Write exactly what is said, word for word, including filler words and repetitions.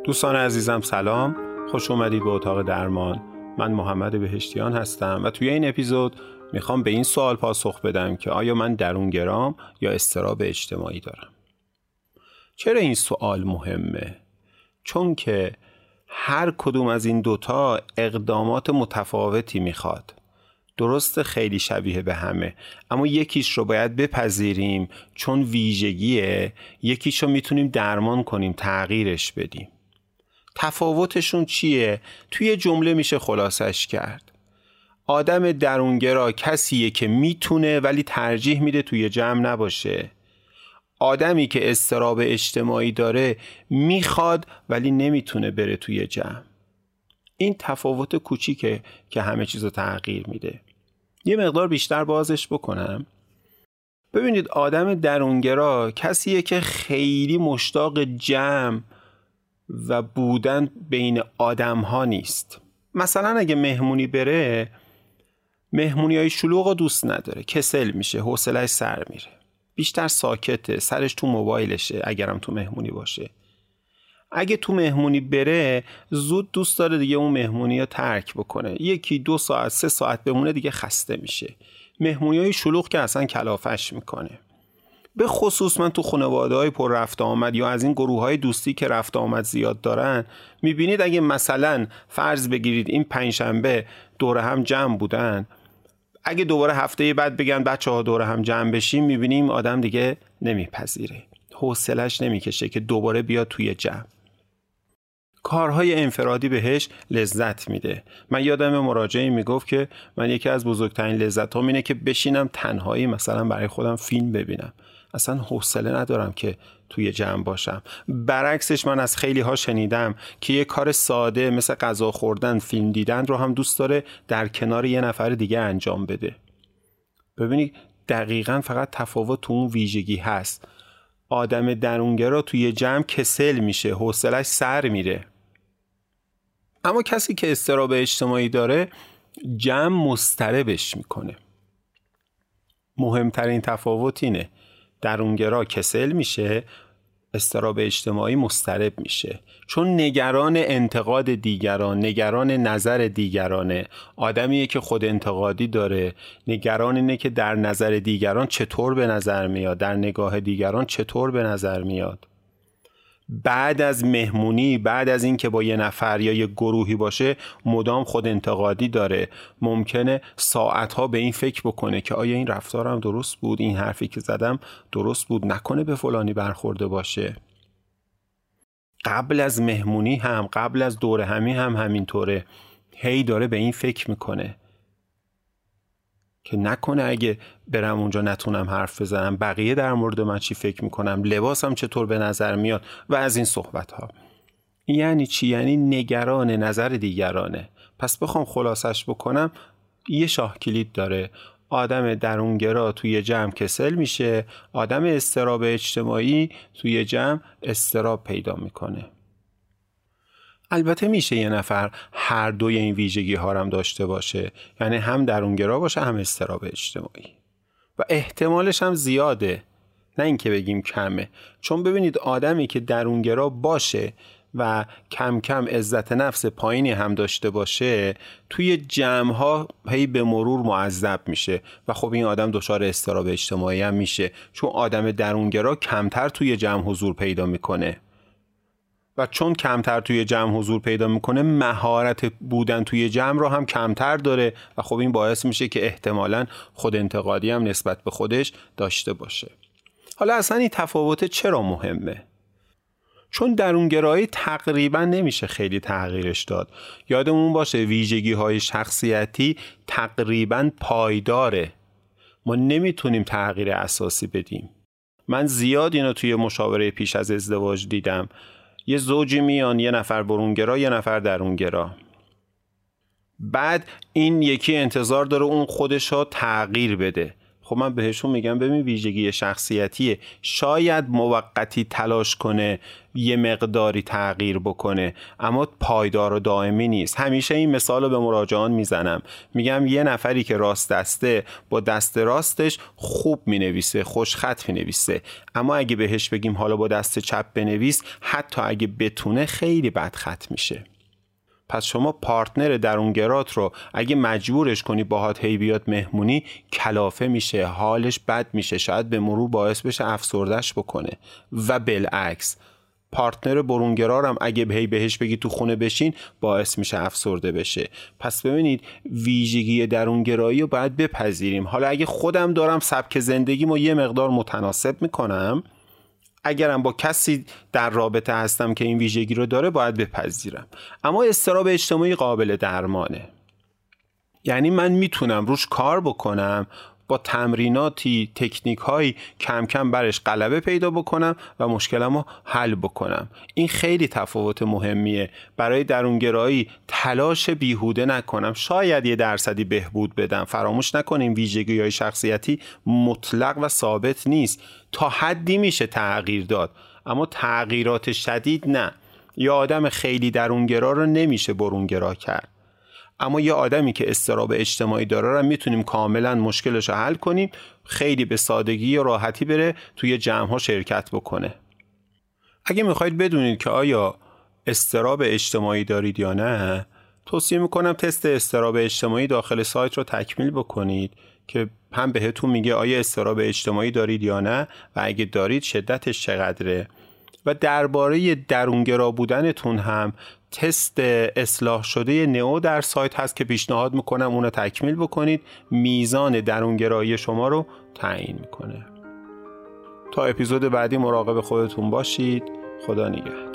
دوستان عزیزم سلام، خوش اومدید به اتاق درمان. من محمد بهشتیان هستم و توی این اپیزود میخوام به این سوال پاسخ بدم که آیا من درونگرام یا اضطراب اجتماعی دارم؟ چرا این سوال مهمه؟ چون که هر کدوم از این دوتا اقدامات متفاوتی میخواد. درست خیلی شبیه به همه، اما یکیش رو باید بپذیریم چون ویژگیه، یکیش رو میتونیم درمان کنیم، تغییرش بدیم. تفاوتشون چیه؟ توی جمله میشه خلاصش کرد. آدم درونگرا کسیه که میتونه ولی ترجیح میده توی جمع نباشه. آدمی که اضطراب اجتماعی داره میخواد ولی نمیتونه بره توی جمع. این تفاوت کوچیکه که همه چیزو تغییر میده. یه مقدار بیشتر بازش بکنم. ببینید، آدم درونگرا کسیه که خیلی مشتاق جمع و بودن بین آدم ها نیست. مثلا اگه مهمونی بره، مهمونی های شلوغ رو دوست نداره، کسل میشه، حوصله‌اش سر میره، بیشتر ساکته، سرش تو موبایلشه اگرم تو مهمونی باشه. اگه تو مهمونی بره زود دوست داره دیگه اون مهمونی رو ترک بکنه، یکی دو ساعت سه ساعت بمونه دیگه خسته میشه. مهمونی های شلوغ که اصلا کلافش میکنه. به خصوص من تو خانواده های پر رفت آمد یا از این گروه های دوستی که رفت آمد زیاد دارن، میبینید اگه مثلا فرض بگیرید این پنجشنبه دور هم جمع بودن، اگه دوباره هفته بعد بگن بچه ها دور هم جمع بشیم، میبینیم آدم دیگه نمیپذیره، حوصلش نمیکشه که دوباره بیاد توی جمع. کارهای انفرادی بهش لذت میده. من یادم مراجعی میگفت که من یکی از بزرگترین لذتام اینه که بشینم تنهایی مثلا برای خودم فیلم ببینم. اصلا حوصله ندارم که توی جمع باشم. برعکسش من از خیلی ها شنیدم که یه کار ساده مثل غذا خوردن، فیلم دیدن رو هم دوست داره در کنار یه نفر دیگه انجام بده. ببینید دقیقاً فقط تفاوت تو اون ویژگی هست. آدم درونگرا توی جمع کسل میشه، حوصله‌اش سر میره. اما کسی که اضطراب اجتماعی داره جمع مضطربش میکنه. مهمترین تفاوت اینه، درونگرا کسل میشه، اضطراب اجتماعی مضطرب میشه، چون نگران انتقاد دیگران، نگران نظر دیگرانه. آدمیه که خود انتقادی داره، نگران اینه که در نظر دیگران چطور به نظر میاد، در نگاه دیگران چطور به نظر میاد. بعد از مهمونی، بعد از این که با یه نفر یا یه گروهی باشه، مدام خود انتقادی داره. ممکنه ساعتها به این فکر بکنه که آیا این رفتارم درست بود، این حرفی که زدم درست بود، نکنه به فلانی برخورده باشه. قبل از مهمونی هم، قبل از دور همی هم همینطوره، هی داره به این فکر میکنه که نکنه اگه برم اونجا نتونم حرف بزنم، بقیه در مورد من چی فکر میکنم، لباسم چطور به نظر میاد و از این صحبت ها. یعنی چی؟ یعنی نگران نظر دیگرانه. پس بخوام خلاصش بکنم، یه شاه کلید داره. آدم درونگرا توی جمع کسل میشه، آدم اضطراب اجتماعی توی جمع اضطراب پیدا میکنه. البته میشه یه نفر هر دوی این ویژگی ها هم داشته باشه، یعنی هم درونگرا باشه هم اضطراب اجتماعی، و احتمالش هم زیاده، نه اینکه بگیم کمه. چون ببینید آدمی که درونگرا باشه و کم کم عزت نفس پایینی هم داشته باشه، توی جمع ها هی به مرور معذب میشه و خب این آدم دچار اضطراب اجتماعی هم میشه، چون آدم درونگرا کمتر توی جمع حضور پیدا میکنه و چون کمتر توی جمع حضور پیدا میکنه، مهارت بودن توی جمع رو هم کمتر داره و خب این باعث میشه که احتمالاً خود انتقادی هم نسبت به خودش داشته باشه. حالا اصلا این تفاوت چرا مهمه؟ چون درونگرایی تقریبا نمیشه خیلی تغییرش داد. یادمون باشه ویژگی های شخصیتی تقریبا پایداره. ما نمیتونیم تغییر اساسی بدیم. من زیاد اینو توی مشاوره پیش از ازدواج دیدم. یه زوجی میان، یه نفر برونگرا، یه نفر درونگرا. بعد این یکی انتظار داره اون خودش رو تغییر بده. خب من بهشون میگم ببین ویژگی شخصیتیه، شاید موقتی تلاش کنه یه مقداری تغییر بکنه اما پایدار و دائمی نیست. همیشه این مثال رو به مراجعان میزنم، میگم یه نفری که راست دسته با دست راستش خوب مینویسه، خوشخط مینویسه، اما اگه بهش بگیم حالا با دست چپ بنویس، حتی اگه بتونه خیلی بد خط میشه. پس شما پارتنر درونگرات رو اگه مجبورش کنی باهات هی بیاد مهمونی، کلافه میشه، حالش بد میشه، شاید به مرور باعث بشه افسردش بکنه. و بالعکس پارتنر برونگرا هم اگه هی بهش بگی تو خونه بشین، باعث میشه افسرده بشه. پس ببینید ویژگی درونگرایی رو باید بپذیریم. حالا اگه خودم دارم سبک زندگیمو یه مقدار متناسب میکنم، اگرم با کسی در رابطه هستم که این ویژگی رو داره، باید بپذیرم. اما اضطراب اجتماعی قابل درمانه، یعنی من میتونم روش کار بکنم، با تمریناتی، تکنیک‌هایی کم کم برش غلبه پیدا بکنم و مشکلمو حل بکنم. این خیلی تفاوت مهمیه. برای درونگرایی تلاش بیهوده نکنم، شاید یه درصدی بهبود بدم. فراموش نکنیم ویژگی‌های شخصیتی مطلق و ثابت نیست، تا حدی میشه تغییر داد، اما تغییرات شدید نه. یه آدم خیلی درونگرا رو نمیشه برونگرا کرد، اما یه آدمی که اضطراب اجتماعی داره رو میتونیم کاملا مشکلش رو حل کنیم، خیلی به سادگی و راحتی بره توی جمع‌ها شرکت بکنه. اگه میخواید بدونید که آیا اضطراب اجتماعی دارید یا نه، توصیه میکنم تست اضطراب اجتماعی داخل سایت رو تکمیل بکنید که هم بهتون میگه آیا اضطراب اجتماعی دارید یا نه و اگه دارید شدتش چقدره. و درباره درونگرا بودنتون هم تست اصلاح شده نئو در سایت هست که پیشنهاد میکنم اون رو تکمیل بکنید، میزان درونگرایی شما رو تعیین میکنه. تا اپیزود بعدی مراقب خودتون باشید. خدا نگهدار.